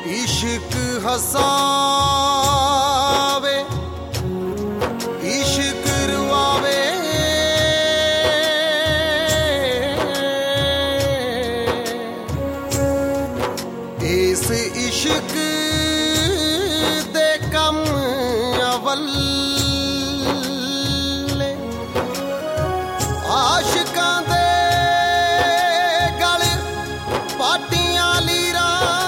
इश्क हसावे इश्क रुआवे इस इश्क दे कम अवल आशिकां दे गल पाटियां लीरा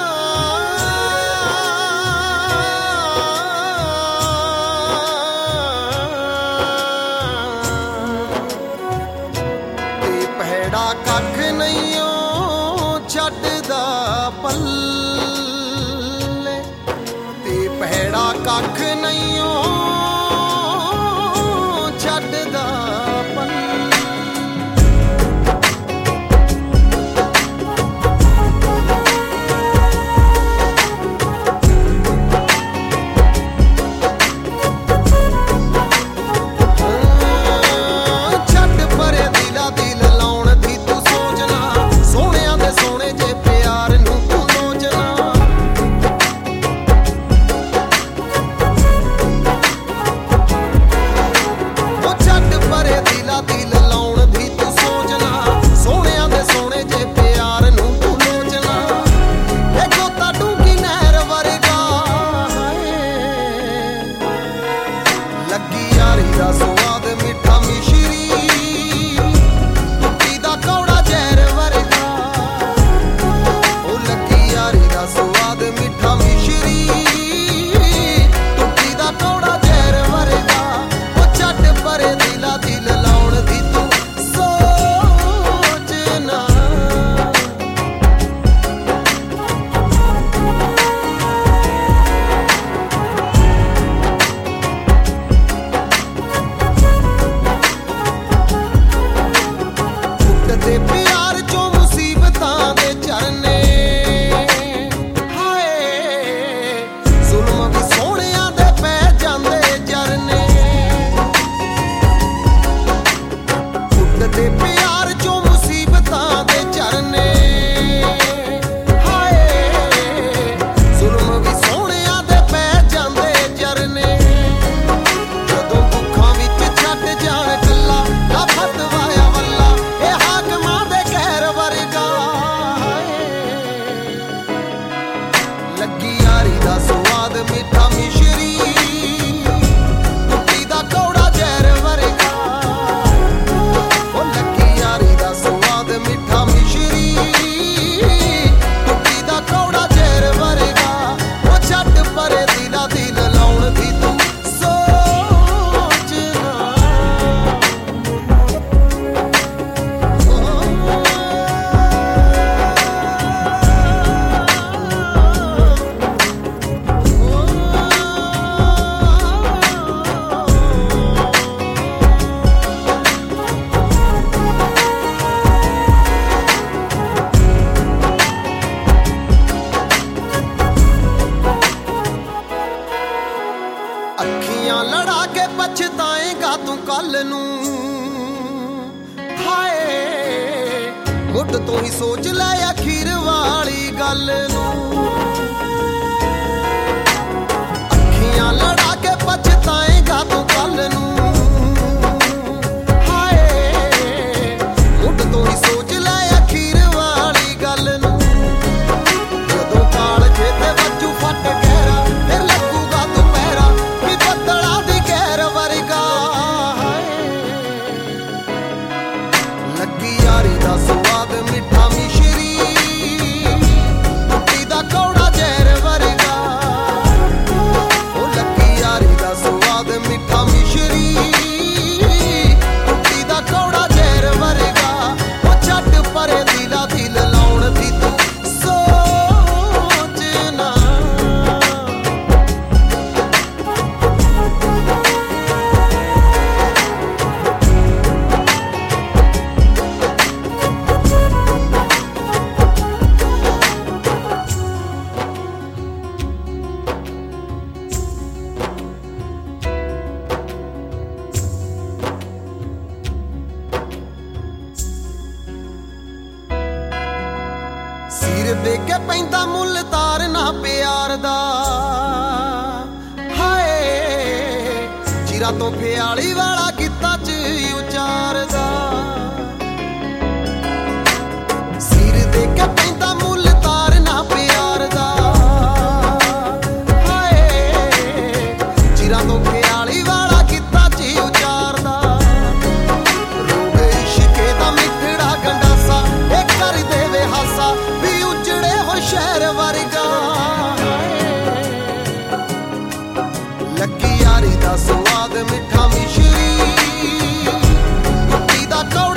कख नहीं छड्डदा पल्ले ते भैड़ा कख नहीं छड्डदा पल्ले लड़ा के पछताएगा तू कल नू हाय मुठ तो ही सोच ले अखीर वाली गल नू अखियां लड़ा के पछताएगा तू कल नू हाय मुठ तो ही सोच ले अखीर वाली गल नू जदों काल खेते बच्चू फट गहरा फिर लगूगा तू पहरा भी बदला दी गैर वर्गा लगी यारी दा स्वाद मिठा मिश्री टुटी दा के पैंदा मुल तारना प्यार दा हाय चिरा तो ख्याली वाला गीतां च उचारदा सिर दे के पैंदा मुल तारना प्यार दा हाय चिरा तो ख्याली वाला गीतां च उचारदा रोग इश्के दा मिठड़ा गंडासा ए कर देवे हासा भी उजड़े हो शहर वर्गा लकी यारी दा स्वाद मिठा मिश्री मिट्टी दा